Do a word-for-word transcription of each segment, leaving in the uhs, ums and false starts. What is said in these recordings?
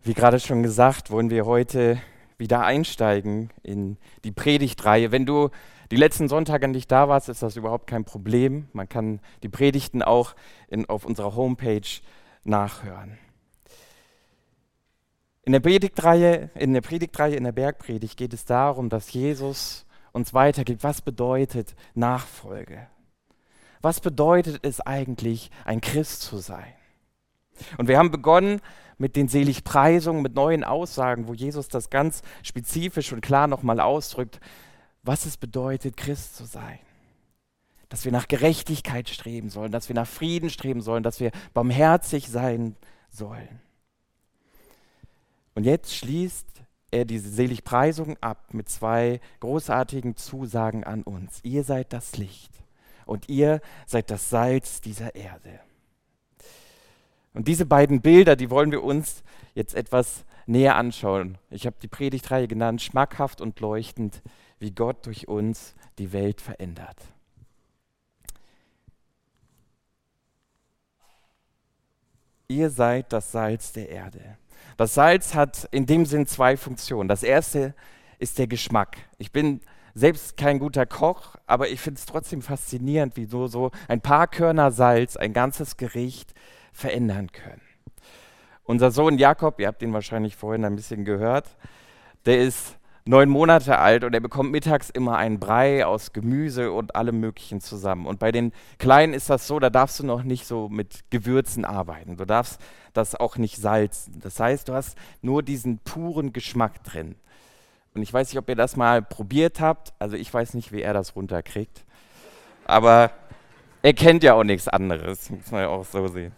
Wie gerade schon gesagt, wollen wir heute wieder einsteigen in die Predigtreihe. Wenn du die letzten Sonntage nicht da warst, ist das überhaupt kein Problem. Man kann die Predigten auch in, auf unserer Homepage nachhören. In der Predigtreihe, in der Predigtreihe, in der Bergpredigt geht es darum, dass Jesus uns weitergibt. Was bedeutet Nachfolge? Was bedeutet es eigentlich, ein Christ zu sein? Und wir haben begonnen mit den Seligpreisungen, mit neuen Aussagen, wo Jesus das ganz spezifisch und klar nochmal ausdrückt, was es bedeutet, Christ zu sein. Dass wir nach Gerechtigkeit streben sollen, dass wir nach Frieden streben sollen, dass wir barmherzig sein sollen. Und jetzt schließt er diese Seligpreisung ab mit zwei großartigen Zusagen an uns. Ihr seid das Licht und ihr seid das Salz dieser Erde. Und diese beiden Bilder, die wollen wir uns jetzt etwas näher anschauen. Ich habe die Predigtreihe genannt, schmackhaft und leuchtend, wie Gott durch uns die Welt verändert. Ihr seid das Salz der Erde. Das Salz hat in dem Sinn zwei Funktionen. Das erste ist der Geschmack. Ich bin selbst kein guter Koch, aber ich finde es trotzdem faszinierend, wie so, so ein paar Körner Salz ein ganzes Gericht verändern können. Unser Sohn Jakob, ihr habt ihn wahrscheinlich vorhin ein bisschen gehört, der ist neun Monate alt und er bekommt mittags immer einen Brei aus Gemüse und allem Möglichen zusammen. Und bei den Kleinen ist das so, da darfst du noch nicht so mit Gewürzen arbeiten. Du darfst das auch nicht salzen. Das heißt, du hast nur diesen puren Geschmack drin. Und ich weiß nicht, ob ihr das mal probiert habt. Also ich weiß nicht, wie er das runterkriegt. Aber er kennt ja auch nichts anderes, muss man ja auch so sehen.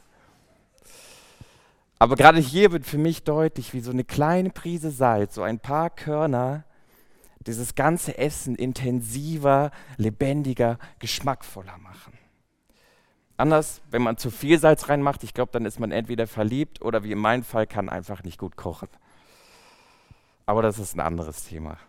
Aber gerade hier wird für mich deutlich, wie so eine kleine Prise Salz, so ein paar Körner, dieses ganze Essen intensiver, lebendiger, geschmackvoller machen. Anders, wenn man zu viel Salz reinmacht, ich glaube, dann ist man entweder verliebt oder wie in meinem Fall, kann einfach nicht gut kochen. Aber das ist ein anderes Thema.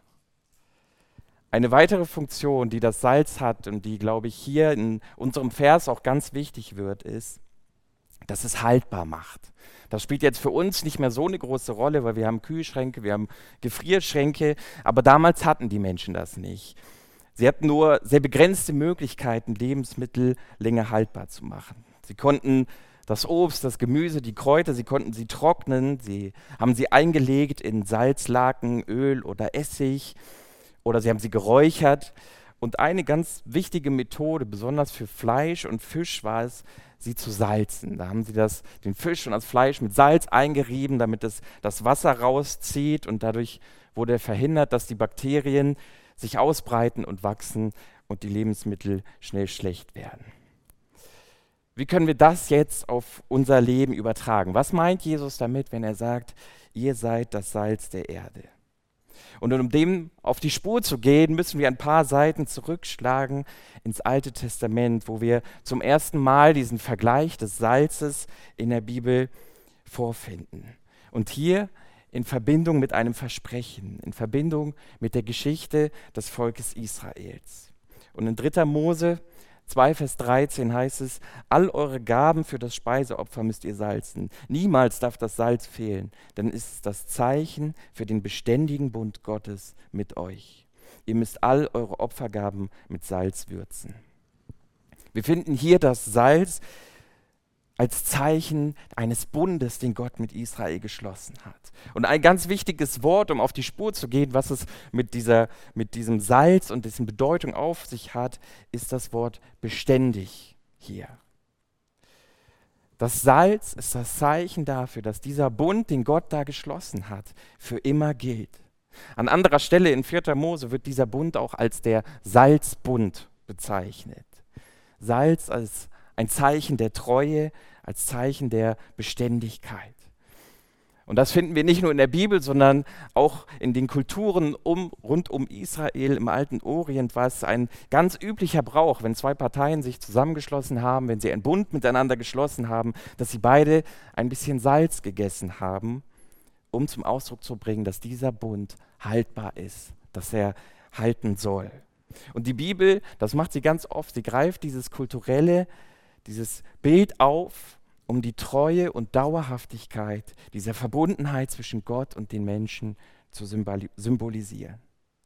Eine weitere Funktion, die das Salz hat und die, glaube ich, hier in unserem Vers auch ganz wichtig wird, ist, dass es haltbar macht. Das spielt jetzt für uns nicht mehr so eine große Rolle, weil wir haben Kühlschränke, wir haben Gefrierschränke, aber damals hatten die Menschen das nicht. Sie hatten nur sehr begrenzte Möglichkeiten, Lebensmittel länger haltbar zu machen. Sie konnten das Obst, das Gemüse, die Kräuter, sie konnten sie trocknen, sie haben sie eingelegt in Salzlaken, Öl oder Essig oder sie haben sie geräuchert. Und eine ganz wichtige Methode, besonders für Fleisch und Fisch, war es, sie zu salzen. Da haben sie das, den Fisch und das Fleisch mit Salz eingerieben, damit es das Wasser rauszieht und dadurch wurde verhindert, dass die Bakterien sich ausbreiten und wachsen und die Lebensmittel schnell schlecht werden. Wie können wir das jetzt auf unser Leben übertragen? Was meint Jesus damit, wenn er sagt, ihr seid das Salz der Erde? Und um dem auf die Spur zu gehen, müssen wir ein paar Seiten zurückschlagen ins Alte Testament, wo wir zum ersten Mal diesen Vergleich des Salzes in der Bibel vorfinden. Und hier in Verbindung mit einem Versprechen, in Verbindung mit der Geschichte des Volkes Israels. Und in dritter Mose zwei, Vers dreizehn heißt es, all eure Gaben für das Speiseopfer müsst ihr salzen. Niemals darf das Salz fehlen, denn es ist das Zeichen für den beständigen Bund Gottes mit euch. Ihr müsst all eure Opfergaben mit Salz würzen. Wir finden hier das Salz als Zeichen eines Bundes, den Gott mit Israel geschlossen hat. Und ein ganz wichtiges Wort, um auf die Spur zu gehen, was es mit, dieser, mit diesem Salz und dessen Bedeutung auf sich hat, ist das Wort beständig hier. Das Salz ist das Zeichen dafür, dass dieser Bund, den Gott da geschlossen hat, für immer gilt. An anderer Stelle in vierter Mose wird dieser Bund auch als der Salzbund bezeichnet. Salz als ein Zeichen der Treue, als Zeichen der Beständigkeit. Und das finden wir nicht nur in der Bibel, sondern auch in den Kulturen um, rund um Israel im alten Orient war es ein ganz üblicher Brauch, wenn zwei Parteien sich zusammengeschlossen haben, wenn sie einen Bund miteinander geschlossen haben, dass sie beide ein bisschen Salz gegessen haben, um zum Ausdruck zu bringen, dass dieser Bund haltbar ist, dass er halten soll. Und die Bibel, das macht sie ganz oft, sie greift dieses kulturelle, dieses Bild auf um die Treue und Dauerhaftigkeit dieser Verbundenheit zwischen Gott und den Menschen zu symboli- symbolisieren.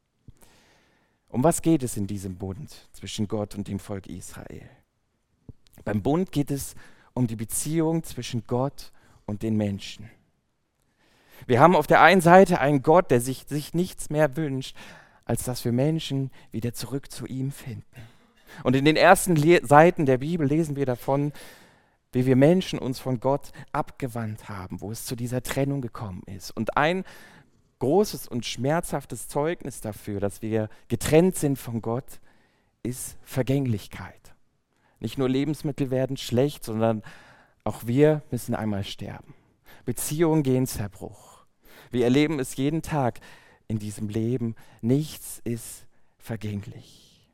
Um was geht es in diesem Bund zwischen Gott und dem Volk Israel? Beim Bund geht es um die Beziehung zwischen Gott und den Menschen. Wir haben auf der einen Seite einen Gott, der sich, sich nichts mehr wünscht, als dass wir Menschen wieder zurück zu ihm finden. Und in den ersten Le- Seiten der Bibel lesen wir davon, wie wir Menschen uns von Gott abgewandt haben, wo es zu dieser Trennung gekommen ist. Und ein großes und schmerzhaftes Zeugnis dafür, dass wir getrennt sind von Gott, ist Vergänglichkeit. Nicht nur Lebensmittel werden schlecht, sondern auch wir müssen einmal sterben. Beziehungen gehen Zerbruch. Wir erleben es jeden Tag in diesem Leben. Nichts ist vergänglich.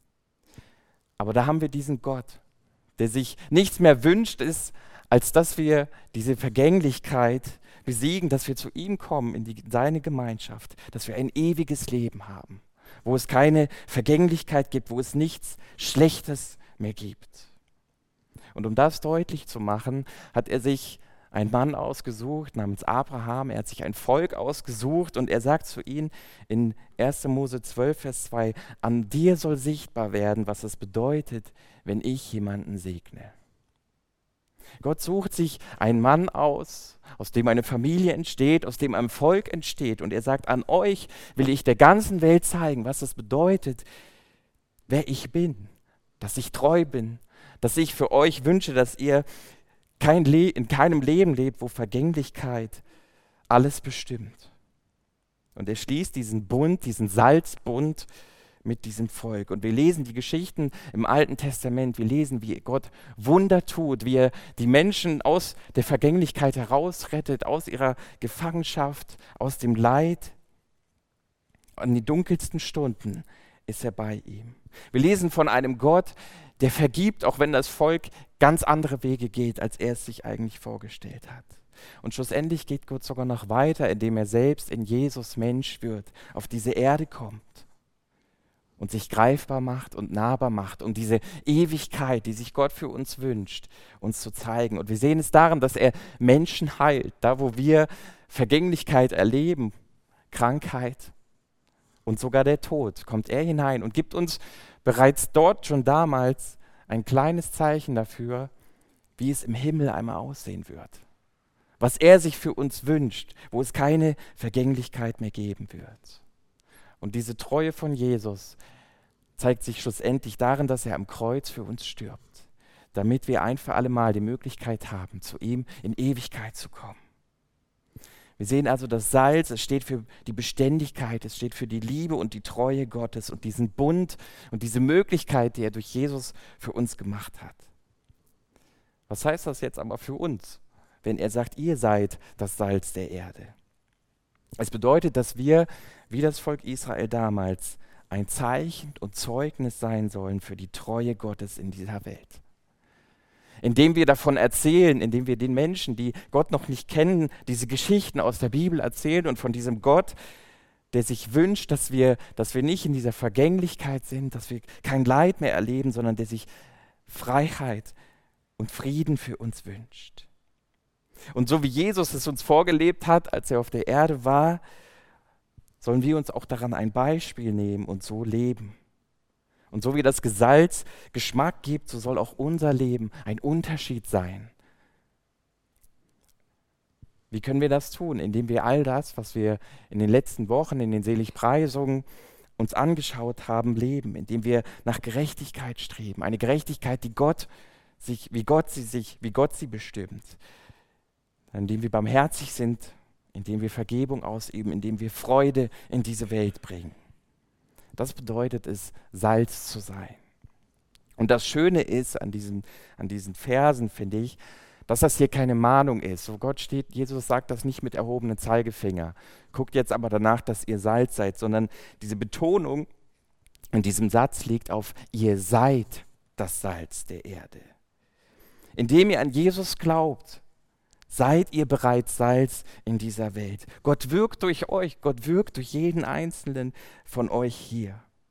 Aber da haben wir diesen Gott, der sich nichts mehr wünscht, ist, als dass wir diese Vergänglichkeit besiegen, dass wir zu ihm kommen, in die, seine Gemeinschaft, dass wir ein ewiges Leben haben, wo es keine Vergänglichkeit gibt, wo es nichts Schlechtes mehr gibt. Und um das deutlich zu machen, hat er sich einen Mann ausgesucht namens Abraham, er hat sich ein Volk ausgesucht und er sagt zu ihnen in erster Mose zwölf, Vers zwei, an dir soll sichtbar werden, was es bedeutet, wenn ich jemanden segne. Gott sucht sich einen Mann aus, aus dem eine Familie entsteht, aus dem ein Volk entsteht. Und er sagt, an euch will ich der ganzen Welt zeigen, was es bedeutet, wer ich bin, dass ich treu bin, dass ich für euch wünsche, dass ihr kein Le- in keinem Leben lebt, wo Vergänglichkeit alles bestimmt. Und er schließt diesen Bund, diesen Salzbund mit diesem Volk. Und wir lesen die Geschichten im Alten Testament, wir lesen, wie Gott Wunder tut, wie er die Menschen aus der Vergänglichkeit herausrettet, aus ihrer Gefangenschaft, aus dem Leid. An die dunkelsten Stunden ist er bei ihm. Wir lesen von einem Gott, der vergibt, auch wenn das Volk ganz andere Wege geht, als er es sich eigentlich vorgestellt hat. Und schlussendlich geht Gott sogar noch weiter, indem er selbst in Jesus Mensch wird, auf diese Erde kommt und sich greifbar macht und nahbar macht, um diese Ewigkeit, die sich Gott für uns wünscht, uns zu zeigen. Und wir sehen es darin, dass er Menschen heilt, da wo wir Vergänglichkeit erleben, Krankheit und sogar der Tod, kommt er hinein und gibt uns bereits dort schon damals ein kleines Zeichen dafür, wie es im Himmel einmal aussehen wird. Was er sich für uns wünscht, wo es keine Vergänglichkeit mehr geben wird. Und diese Treue von Jesus zeigt sich schlussendlich darin, dass er am Kreuz für uns stirbt, damit wir ein für alle Mal die Möglichkeit haben, zu ihm in Ewigkeit zu kommen. Wir sehen also das Salz, es steht für die Beständigkeit, es steht für die Liebe und die Treue Gottes und diesen Bund und diese Möglichkeit, die er durch Jesus für uns gemacht hat. Was heißt das jetzt aber für uns, wenn er sagt, ihr seid das Salz der Erde? Es bedeutet, dass wir, wie das Volk Israel damals, ein Zeichen und Zeugnis sein sollen für die Treue Gottes in dieser Welt. Indem wir davon erzählen, indem wir den Menschen, die Gott noch nicht kennen, diese Geschichten aus der Bibel erzählen und von diesem Gott, der sich wünscht, dass wir, dass wir nicht in dieser Vergänglichkeit sind, dass wir kein Leid mehr erleben, sondern der sich Freiheit und Frieden für uns wünscht. Und so wie Jesus es uns vorgelebt hat, als er auf der Erde war, sollen wir uns auch daran ein Beispiel nehmen und so leben. Und so wie das Salz Geschmack gibt, so soll auch unser Leben ein Unterschied sein. Wie können wir das tun? Indem wir all das, was wir in den letzten Wochen in den Seligpreisungen uns angeschaut haben, leben. Indem wir nach Gerechtigkeit streben. Eine Gerechtigkeit, die Gott sich, wie Gott sie sich, wie Gott sie bestimmt. Indem wir barmherzig sind, indem wir Vergebung ausüben, indem wir Freude in diese Welt bringen. Das bedeutet es, Salz zu sein. Und das Schöne ist an diesen, an diesen Versen, finde ich, dass das hier keine Mahnung ist. So Gott steht, Jesus sagt das nicht mit erhobenem Zeigefinger. Guckt jetzt aber danach, dass ihr Salz seid, sondern diese Betonung in diesem Satz liegt auf, ihr seid das Salz der Erde. Indem ihr an Jesus glaubt, seid ihr bereits Salz in dieser Welt. Gott wirkt durch euch, Gott wirkt durch jeden Einzelnen von euch hier.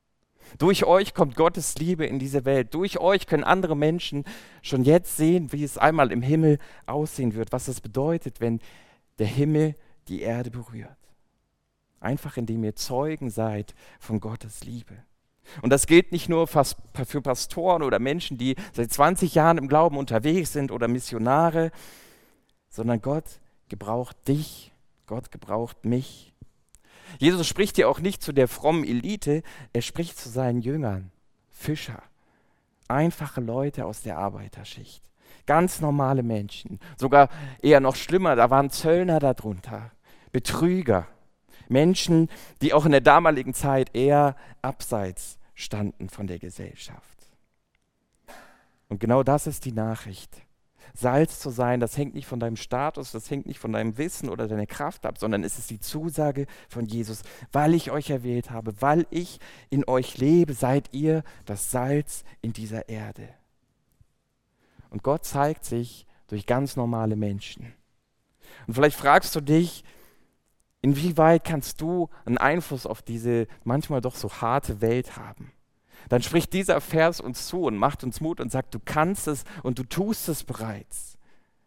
Durch euch kommt Gottes Liebe in diese Welt. Durch euch können andere Menschen schon jetzt sehen, wie es einmal im Himmel aussehen wird, was es bedeutet, wenn der Himmel die Erde berührt. Einfach indem ihr Zeugen seid von Gottes Liebe. Und das gilt nicht nur für Pastoren oder Menschen, die seit zwanzig Jahren im Glauben unterwegs sind oder Missionare, sondern Gott gebraucht dich, Gott gebraucht mich. Jesus spricht hier auch nicht zu der frommen Elite, er spricht zu seinen Jüngern, Fischer, einfache Leute aus der Arbeiterschicht, ganz normale Menschen, sogar eher noch schlimmer, da waren Zöllner darunter, Betrüger, Menschen, die auch in der damaligen Zeit eher abseits standen von der Gesellschaft. Und genau das ist die Nachricht. Salz zu sein, das hängt nicht von deinem Status, das hängt nicht von deinem Wissen oder deiner Kraft ab, sondern es ist die Zusage von Jesus. Weil ich euch erwählt habe, weil ich in euch lebe, seid ihr das Salz in dieser Erde. Und Gott zeigt sich durch ganz normale Menschen. Und vielleicht fragst du dich, inwieweit kannst du einen Einfluss auf diese manchmal doch so harte Welt haben? Dann spricht dieser Vers uns zu und macht uns Mut und sagt, du kannst es und du tust es bereits.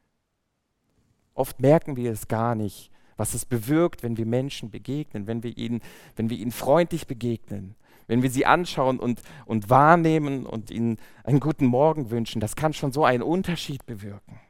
Oft merken wir es gar nicht, was es bewirkt, wenn wir Menschen begegnen, wenn wir ihnen, wenn wir ihnen freundlich begegnen, wenn wir sie anschauen und, und wahrnehmen und ihnen einen guten Morgen wünschen. Das kann schon so einen Unterschied bewirken.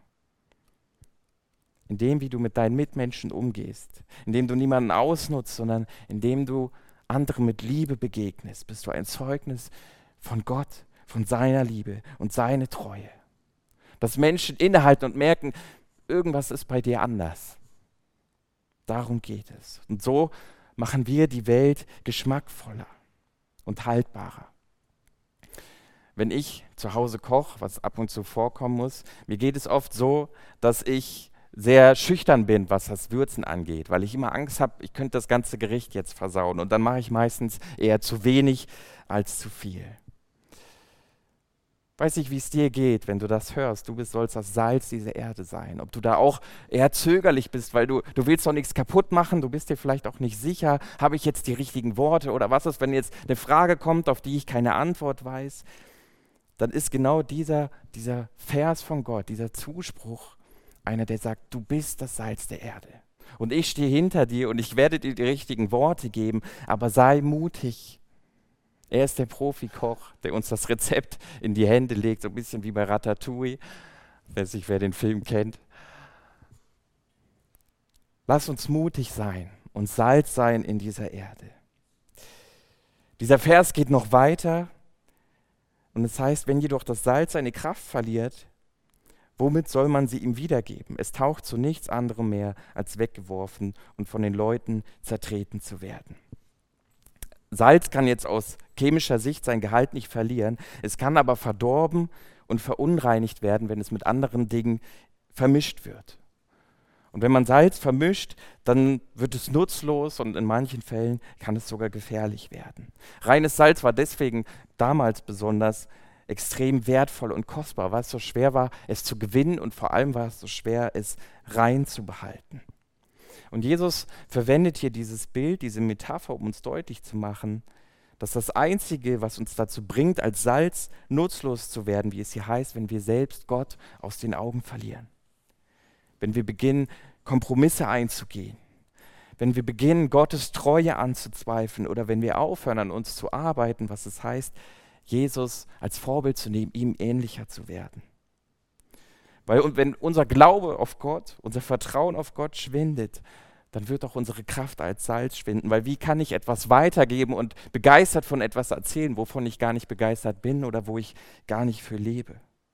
In dem, wie du mit deinen Mitmenschen umgehst, indem du niemanden ausnutzt, sondern indem du anderen mit Liebe begegnest, bist du ein Zeugnis von Gott, von seiner Liebe und seine Treue. Dass Menschen innehalten und merken, irgendwas ist bei dir anders. Darum geht es. Und so machen wir die Welt geschmackvoller und haltbarer. Wenn ich zu Hause koche, was ab und zu vorkommen muss, mir geht es oft so, dass ich sehr schüchtern bin, was das Würzen angeht, weil ich immer Angst habe, ich könnte das ganze Gericht jetzt versauen. Und dann mache ich meistens eher zu wenig als zu viel. Weiß nicht, wie es dir geht, wenn du das hörst. Du bist, sollst das Salz dieser Erde sein. Ob du da auch eher zögerlich bist, weil du, du willst doch nichts kaputt machen, du bist dir vielleicht auch nicht sicher, habe ich jetzt die richtigen Worte oder was ist, wenn jetzt eine Frage kommt, auf die ich keine Antwort weiß, dann ist genau dieser, dieser Vers von Gott, dieser Zuspruch, einer, der sagt, du bist das Salz der Erde. Und ich stehe hinter dir und ich werde dir die richtigen Worte geben, aber sei mutig. Er ist der Profikoch, der uns das Rezept in die Hände legt, so ein bisschen wie bei Ratatouille, weiß nicht, wer den Film kennt. Lass uns mutig sein und Salz sein in dieser Erde. Dieser Vers geht noch weiter und es heißt, wenn jedoch das Salz seine Kraft verliert, womit soll man sie ihm wiedergeben? Es taucht zu nichts anderem mehr, als weggeworfen und von den Leuten zertreten zu werden. Salz kann jetzt aus chemischer Sicht sein Gehalt nicht verlieren. Es kann aber verdorben und verunreinigt werden, wenn es mit anderen Dingen vermischt wird. Und wenn man Salz vermischt, dann wird es nutzlos und in manchen Fällen kann es sogar gefährlich werden. Reines Salz war deswegen damals besonders extrem wertvoll und kostbar, weil es so schwer war, es zu gewinnen und vor allem war es so schwer, es rein zu behalten. Und Jesus verwendet hier dieses Bild, diese Metapher, um uns deutlich zu machen, dass das Einzige, was uns dazu bringt, als Salz nutzlos zu werden, wie es hier heißt, wenn wir selbst Gott aus den Augen verlieren. Wenn wir beginnen, Kompromisse einzugehen. Wenn wir beginnen, Gottes Treue anzuzweifeln oder wenn wir aufhören, an uns zu arbeiten, was es heißt, Jesus als Vorbild zu nehmen, ihm ähnlicher zu werden. Weil und wenn unser Glaube auf Gott, unser Vertrauen auf Gott schwindet, dann wird auch unsere Kraft als Salz schwinden. Weil wie kann ich etwas weitergeben und begeistert von etwas erzählen, wovon ich gar nicht begeistert bin oder wo ich gar nicht für lebe?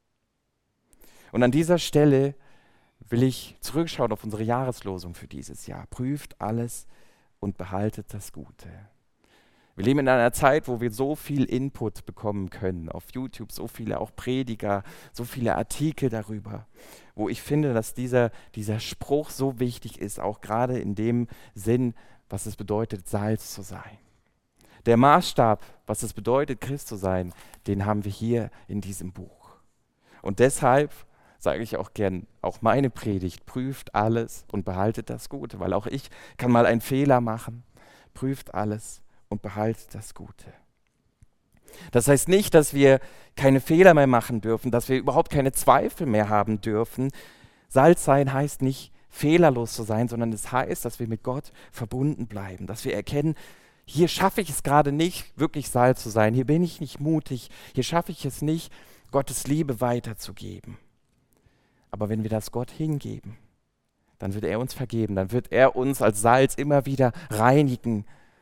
Und an dieser Stelle will ich zurückschauen auf unsere Jahreslosung für dieses Jahr. Prüft alles und behaltet das Gute. Wir leben in einer Zeit, wo wir so viel Input bekommen können, auf YouTube, so viele auch Prediger, so viele Artikel darüber, wo ich finde, dass dieser, dieser Spruch so wichtig ist, auch gerade in dem Sinn, was es bedeutet, Salz zu sein. Der Maßstab, was es bedeutet, Christ zu sein, den haben wir hier in diesem Buch. Und deshalb sage ich auch gern, auch meine Predigt, prüft alles und behaltet das Gute, weil auch ich kann mal einen Fehler machen, prüft alles und behaltet das Gute. Das heißt nicht, dass wir keine Fehler mehr machen dürfen, dass wir überhaupt keine Zweifel mehr haben dürfen. Salz sein heißt nicht, fehlerlos zu sein, sondern es heißt, dass wir mit Gott verbunden bleiben, dass wir erkennen, hier schaffe ich es gerade nicht, wirklich Salz zu sein, hier bin ich nicht mutig, hier schaffe ich es nicht, Gottes Liebe weiterzugeben. Aber wenn wir das Gott hingeben, dann wird er uns vergeben, dann wird er uns als Salz immer wieder reinigen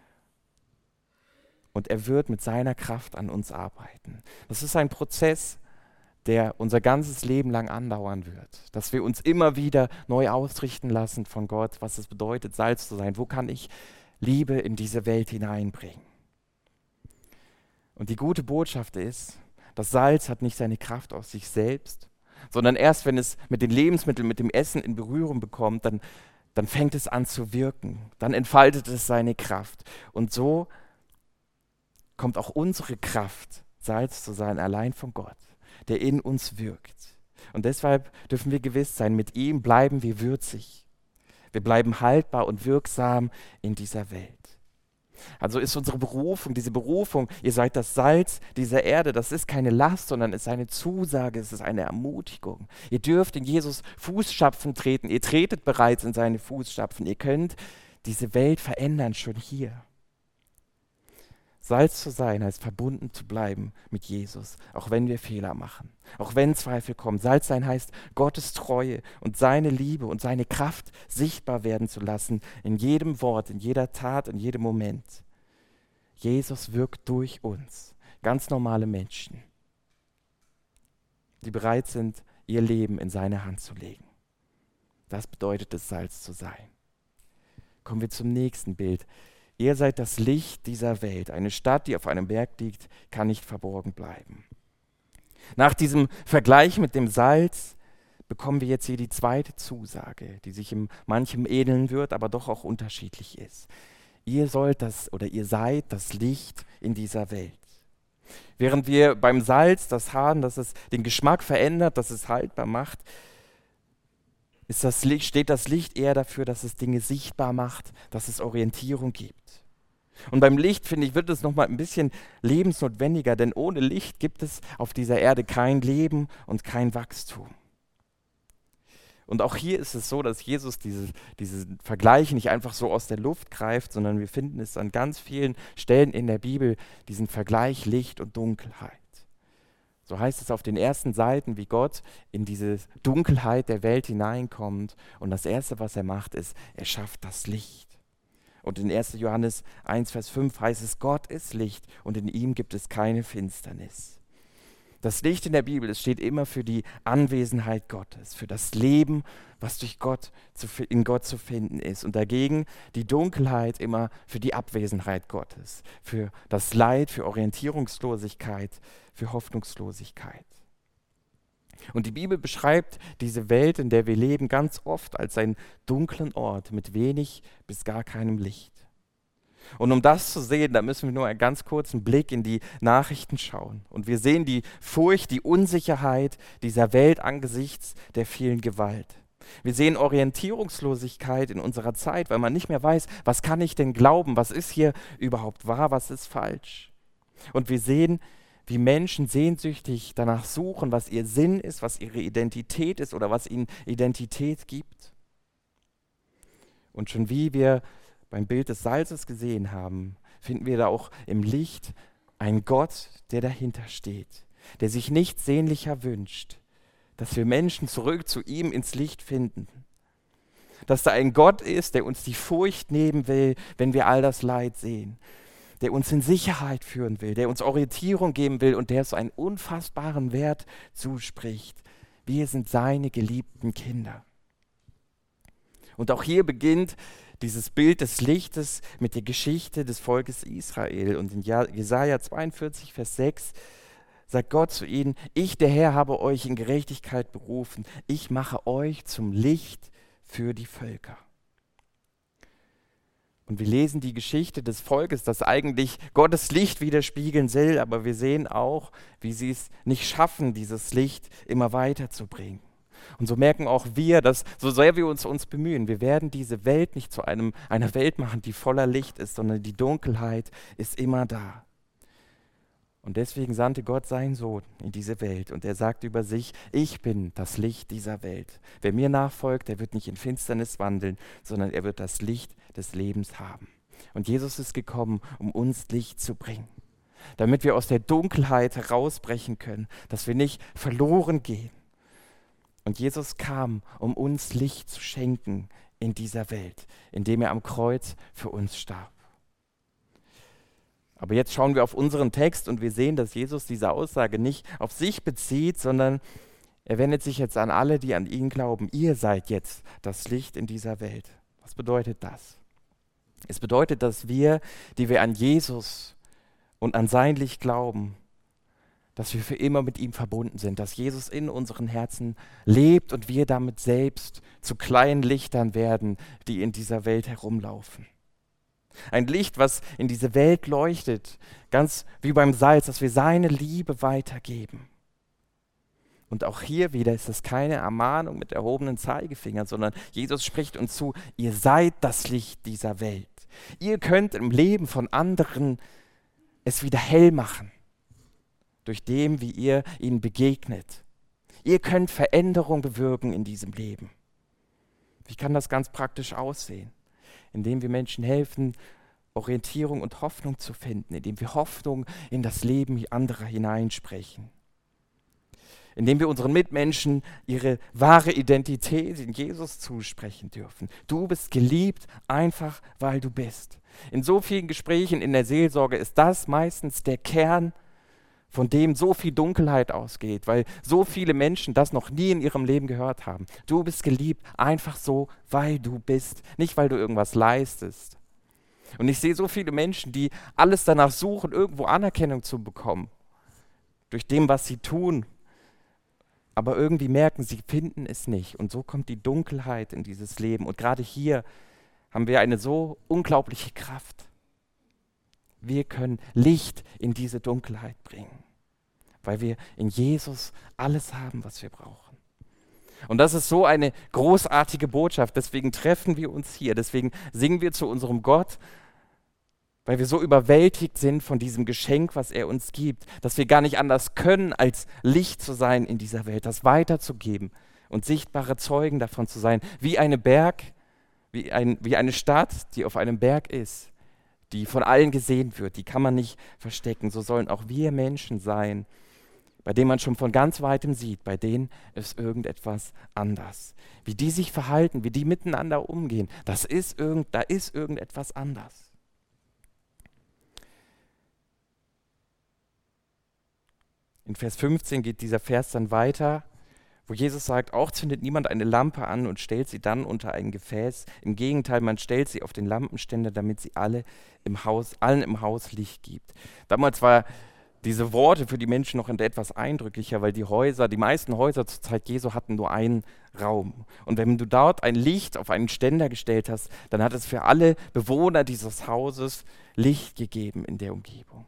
und er wird mit seiner Kraft an uns arbeiten. Das ist ein Prozess, der unser ganzes Leben lang andauern wird, dass wir uns immer wieder neu ausrichten lassen von Gott, was es bedeutet, Salz zu sein. Wo kann ich Liebe in diese Welt hineinbringen? Und die gute Botschaft ist, das Salz hat nicht seine Kraft aus sich selbst, sondern erst wenn es mit den Lebensmitteln, mit dem Essen in Berührung bekommt, dann, dann fängt es an zu wirken, dann entfaltet es seine Kraft. Und so kommt auch unsere Kraft, Salz zu sein, allein von Gott, der in uns wirkt. Und deshalb dürfen wir gewiss sein, mit ihm bleiben wir würzig. Wir bleiben haltbar und wirksam in dieser Welt. Also ist unsere Berufung, diese Berufung, ihr seid das Salz dieser Erde, das ist keine Last, sondern es ist eine Zusage, es ist eine Ermutigung. Ihr dürft in Jesus Fußstapfen treten, ihr tretet bereits in seine Fußstapfen, ihr könnt diese Welt verändern, schon hier. Salz zu sein heißt verbunden zu bleiben mit Jesus, auch wenn wir Fehler machen, auch wenn Zweifel kommen. Salz sein heißt Gottes Treue und seine Liebe und seine Kraft sichtbar werden zu lassen in jedem Wort, in jeder Tat, in jedem Moment. Jesus wirkt durch uns, ganz normale Menschen, die bereit sind, ihr Leben in seine Hand zu legen. Das bedeutet es, Salz zu sein. Kommen wir zum nächsten Bild. Ihr seid das Licht dieser Welt. Eine Stadt, die auf einem Berg liegt, kann nicht verborgen bleiben. Nach diesem Vergleich mit dem Salz bekommen wir jetzt hier die zweite Zusage, die sich in manchem ähneln wird, aber doch auch unterschiedlich ist. Ihr sollt das oder ihr seid das Licht in dieser Welt. Während wir beim Salz das haben, dass es den Geschmack verändert, dass es haltbar macht, ist das Licht, steht das Licht eher dafür, dass es Dinge sichtbar macht, dass es Orientierung gibt. Und beim Licht, finde ich, wird es nochmal ein bisschen lebensnotwendiger, denn ohne Licht gibt es auf dieser Erde kein Leben und kein Wachstum. Und auch hier ist es so, dass Jesus diese, diesen Vergleich nicht einfach so aus der Luft greift, sondern wir finden es an ganz vielen Stellen in der Bibel, diesen Vergleich Licht und Dunkelheit. So heißt es auf den ersten Seiten, wie Gott in diese Dunkelheit der Welt hineinkommt. Und das Erste, was er macht, ist, er schafft das Licht. Und in erster Johannes eins, Vers fünf heißt es, Gott ist Licht und in ihm gibt es keine Finsternis. Das Licht in der Bibel, es steht immer für die Anwesenheit Gottes, für das Leben, was durch Gott zu, in Gott zu finden ist. Und dagegen die Dunkelheit immer für die Abwesenheit Gottes, für das Leid, für Orientierungslosigkeit, für Hoffnungslosigkeit. Und die Bibel beschreibt diese Welt, in der wir leben, ganz oft als einen dunklen Ort mit wenig bis gar keinem Licht. Und um das zu sehen, da müssen wir nur einen ganz kurzen Blick in die Nachrichten schauen. Und wir sehen die Furcht, die Unsicherheit dieser Welt angesichts der vielen Gewalt. Wir sehen Orientierungslosigkeit in unserer Zeit, weil man nicht mehr weiß, was kann ich denn glauben, was ist hier überhaupt wahr, was ist falsch. Und wir sehen, wie Menschen sehnsüchtig danach suchen, was ihr Sinn ist, was ihre Identität ist oder was ihnen Identität gibt. Und schon wie wir beim Bild des Salzes gesehen haben, finden wir da auch im Licht einen Gott, der dahinter steht, der sich nichts sehnlicher wünscht, dass wir Menschen zurück zu ihm ins Licht finden. Dass da ein Gott ist, der uns die Furcht nehmen will, wenn wir all das Leid sehen, der uns in Sicherheit führen will, der uns Orientierung geben will und der so einen unfassbaren Wert zuspricht. Wir sind seine geliebten Kinder. Und auch hier beginnt dieses Bild des Lichtes mit der Geschichte des Volkes Israel. Und in Jesaja zweiundvierzig, Vers sechs sagt Gott zu ihnen, ich, der Herr, habe euch in Gerechtigkeit berufen. Ich mache euch zum Licht für die Völker. Und wir lesen die Geschichte des Volkes, das eigentlich Gottes Licht widerspiegeln will, aber wir sehen auch, wie sie es nicht schaffen, dieses Licht immer weiterzubringen. Und so merken auch wir, dass so sehr wir uns, uns bemühen, wir werden diese Welt nicht zu einem, einer Welt machen, die voller Licht ist, sondern die Dunkelheit ist immer da. Und deswegen sandte Gott seinen Sohn in diese Welt und er sagt über sich, ich bin das Licht dieser Welt. Wer mir nachfolgt, der wird nicht in Finsternis wandeln, sondern er wird das Licht des Lebens haben. Und Jesus ist gekommen, um uns Licht zu bringen, damit wir aus der Dunkelheit herausbrechen können, dass wir nicht verloren gehen. Und Jesus kam, um uns Licht zu schenken in dieser Welt, indem er am Kreuz für uns starb. Aber jetzt schauen wir auf unseren Text und wir sehen, dass Jesus diese Aussage nicht auf sich bezieht, sondern er wendet sich jetzt an alle, die an ihn glauben. Ihr seid jetzt das Licht in dieser Welt. Was bedeutet das? Es bedeutet, dass wir, die wir an Jesus und an sein Licht glauben, dass wir für immer mit ihm verbunden sind, dass Jesus in unseren Herzen lebt und wir damit selbst zu kleinen Lichtern werden, die in dieser Welt herumlaufen. Ein Licht, was in diese Welt leuchtet, ganz wie beim Salz, dass wir seine Liebe weitergeben. Und auch hier wieder ist es keine Ermahnung mit erhobenen Zeigefinger, sondern Jesus spricht uns zu, ihr seid das Licht dieser Welt. Ihr könnt im Leben von anderen es wieder hell machen, durch dem, wie ihr ihnen begegnet. Ihr könnt Veränderung bewirken in diesem Leben. Wie kann das ganz praktisch aussehen? Indem wir Menschen helfen, Orientierung und Hoffnung zu finden, indem wir Hoffnung in das Leben anderer hineinsprechen. Indem wir unseren Mitmenschen ihre wahre Identität in Jesus zusprechen dürfen. Du bist geliebt, einfach weil du bist. In so vielen Gesprächen in der Seelsorge ist das meistens der Kern, von dem so viel Dunkelheit ausgeht, weil so viele Menschen das noch nie in ihrem Leben gehört haben. Du bist geliebt, einfach so, weil du bist, nicht weil du irgendwas leistest. Und ich sehe so viele Menschen, die alles danach suchen, irgendwo Anerkennung zu bekommen, durch dem, was sie tun, aber irgendwie merken, sie finden es nicht. Und so kommt die Dunkelheit in dieses Leben. Und gerade hier haben wir eine so unglaubliche Kraft. Wir können Licht in diese Dunkelheit bringen, weil wir in Jesus alles haben, was wir brauchen. Und das ist so eine großartige Botschaft. Deswegen treffen wir uns hier, deswegen singen wir zu unserem Gott, weil wir so überwältigt sind von diesem Geschenk, was er uns gibt, dass wir gar nicht anders können, als Licht zu sein in dieser Welt, das weiterzugeben und sichtbare Zeugen davon zu sein, wie eine Berg, wie, ein, wie eine Stadt, die auf einem Berg ist, die von allen gesehen wird, die kann man nicht verstecken. So sollen auch wir Menschen sein, bei denen man schon von ganz weitem sieht, bei denen ist irgendetwas anders. Wie die sich verhalten, wie die miteinander umgehen, das ist irgend, da ist irgendetwas anders. In Vers fünfzehn geht dieser Vers dann weiter, wo Jesus sagt, auch zündet niemand eine Lampe an und stellt sie dann unter ein Gefäß. Im Gegenteil, man stellt sie auf den Lampenständer, damit sie alle im Haus, allen im Haus Licht gibt. Damals war diese Worte für die Menschen noch etwas eindrücklicher, weil die Häuser, die meisten Häuser zur Zeit Jesu hatten nur einen Raum. Und wenn du dort ein Licht auf einen Ständer gestellt hast, dann hat es für alle Bewohner dieses Hauses Licht gegeben in der Umgebung.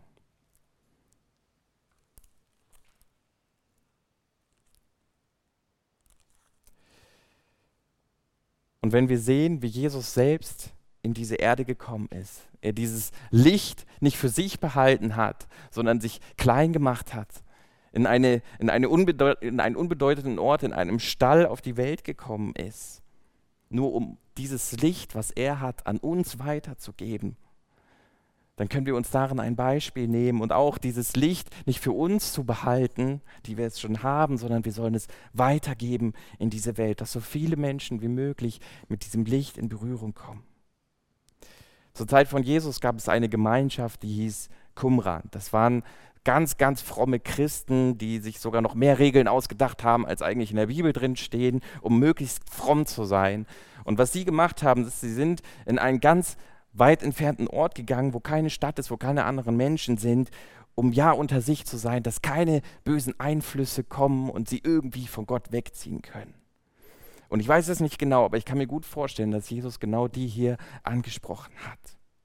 Und wenn wir sehen, wie Jesus selbst in diese Erde gekommen ist, er dieses Licht nicht für sich behalten hat, sondern sich klein gemacht hat, in, eine, in, eine unbedeut- in einen unbedeutenden Ort, in einem Stall auf die Welt gekommen ist, nur um dieses Licht, was er hat, an uns weiterzugeben, dann können wir uns darin ein Beispiel nehmen und auch dieses Licht nicht für uns zu behalten, die wir es schon haben, sondern wir sollen es weitergeben in diese Welt, dass so viele Menschen wie möglich mit diesem Licht in Berührung kommen. Zur Zeit von Jesus gab es eine Gemeinschaft, die hieß Qumran. Das waren ganz, ganz fromme Christen, die sich sogar noch mehr Regeln ausgedacht haben, als eigentlich in der Bibel drin stehen, um möglichst fromm zu sein. Und was sie gemacht haben, ist, sie sind in einen ganz weit entfernten Ort gegangen, wo keine Stadt ist, wo keine anderen Menschen sind, um ja unter sich zu sein, dass keine bösen Einflüsse kommen und sie irgendwie von Gott wegziehen können. Und ich weiß es nicht genau, aber ich kann mir gut vorstellen, dass Jesus genau die hier angesprochen hat.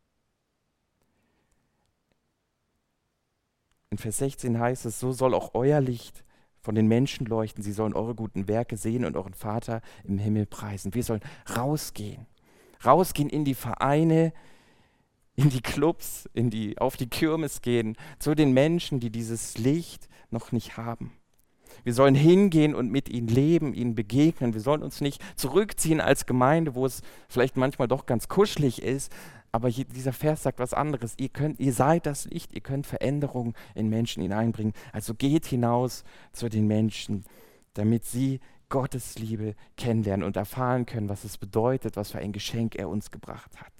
In Vers sechzehn heißt es, so soll auch euer Licht von den Menschen leuchten, sie sollen eure guten Werke sehen und euren Vater im Himmel preisen. Wir sollen rausgehen. Rausgehen in die Vereine, in die Clubs, in die, auf die Kirmes gehen, zu den Menschen, die dieses Licht noch nicht haben. Wir sollen hingehen und mit ihnen leben, ihnen begegnen. Wir sollen uns nicht zurückziehen als Gemeinde, wo es vielleicht manchmal doch ganz kuschelig ist. Aber hier, dieser Vers sagt was anderes. Ihr könnt, ihr seid das Licht, ihr könnt Veränderungen in Menschen hineinbringen. Also geht hinaus zu den Menschen, damit sie Gottes Liebe kennenlernen und erfahren können, was es bedeutet, was für ein Geschenk er uns gebracht hat.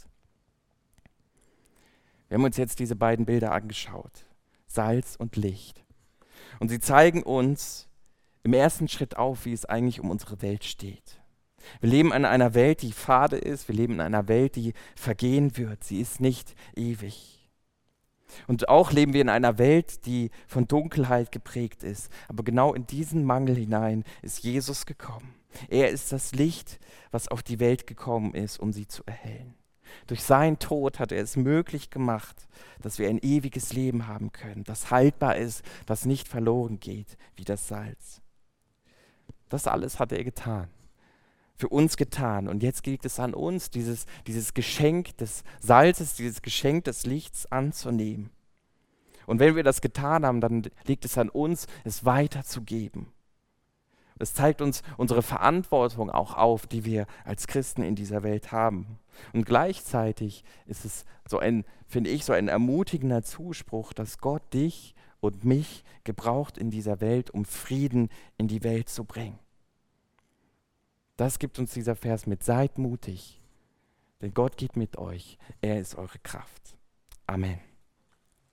Wir haben uns jetzt diese beiden Bilder angeschaut. Salz und Licht. Und sie zeigen uns im ersten Schritt auf, wie es eigentlich um unsere Welt steht. Wir leben in einer Welt, die fade ist. Wir leben in einer Welt, die vergehen wird. Sie ist nicht ewig. Und auch leben wir in einer Welt, die von Dunkelheit geprägt ist. Aber genau in diesen Mangel hinein ist Jesus gekommen. Er ist das Licht, was auf die Welt gekommen ist, um sie zu erhellen. Durch seinen Tod hat er es möglich gemacht, dass wir ein ewiges Leben haben können, das haltbar ist, das nicht verloren geht, wie das Salz. Das alles hat er getan, für uns getan. Und jetzt liegt es an uns, dieses, dieses Geschenk des Salzes, dieses Geschenk des Lichts anzunehmen. Und wenn wir das getan haben, dann liegt es an uns, es weiterzugeben. Es zeigt uns unsere Verantwortung auch auf, die wir als Christen in dieser Welt haben. Und gleichzeitig ist es so ein, finde ich, so ein ermutigender Zuspruch, dass Gott dich und mich gebraucht in dieser Welt, um Frieden in die Welt zu bringen. Das gibt uns dieser Vers mit. Seid mutig, denn Gott geht mit euch. Er ist eure Kraft. Amen.